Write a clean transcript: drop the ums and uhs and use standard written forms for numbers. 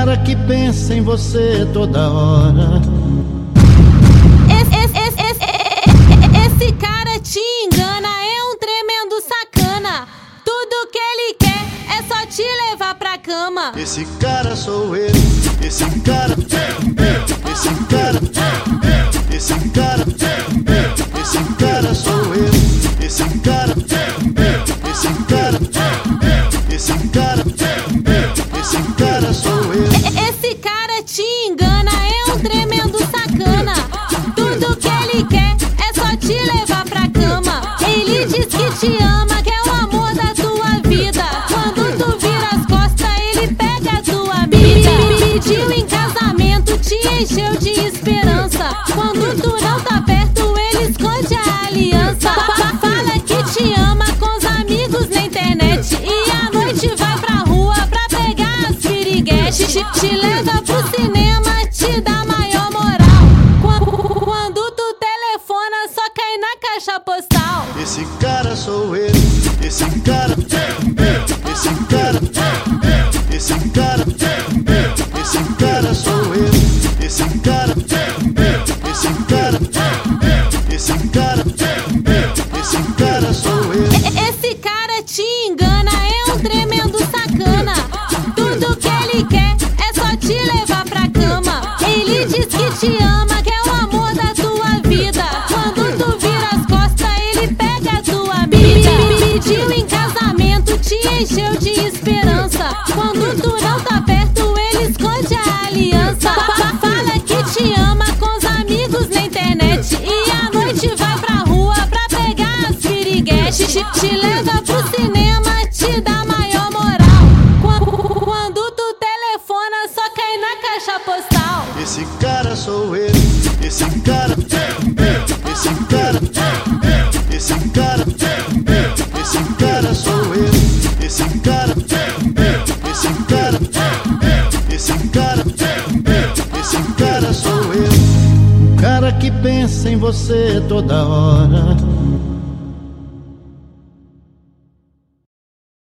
cara que pensa em você toda hora. Esse cara te engana, é um tremendo sacana. Tudo que ele quer é só te levar pra cama. Esse cara sou eu, esse cara, esse cara, esse cara, esse cara sou eu, esse cara, esse cara, esse cara, esse cara sou eu. Esse cara te engana, é um tremendo sacana. Tudo que ele quer é só te levar pra cama. Ele diz que te ama, que é o amor da tua vida. Quando tu vira as costas, ele pega a tua vida. Pediu em casamento, te encheu de esperança. Quando tu não tá perto, ele esconde a aliança. Fala que te ama com os amigos na internet, e à noite vai pra rua pra pegar as piriguetes. Te leva pro cinema, te dá maior moral. Quando tu telefona, só cai na caixa postal. Esse cara sou eu, esse cara, esse cara, esse cara, esse cara sou eu, esse cara, esse cara, esse cara, esse cara sou eu. Esse cara te engana, é um tremendo sacana. Tudo que ele quer é só te levar pra cama. Ele diz que te ama, que é o amor da tua vida. Quando tu vira as costas, ele pega a tua vida. Pediu em casamento, te encheu de esperança. Quando tu não tá perto, ele esconde a aliança. Fala que te ama com os amigos na internet, e à noite vai pra rua pra pegar as piriguetes. Te leva pro cinema, te dá maior moral. Quando tu telefona, só cai na caixa postal. Esse cara sou eu, esse cara, esse cara, esse cara, esse cara sou eu, esse cara, esse cara, esse cara, esse cara sou eu. O cara que pensa em você toda hora.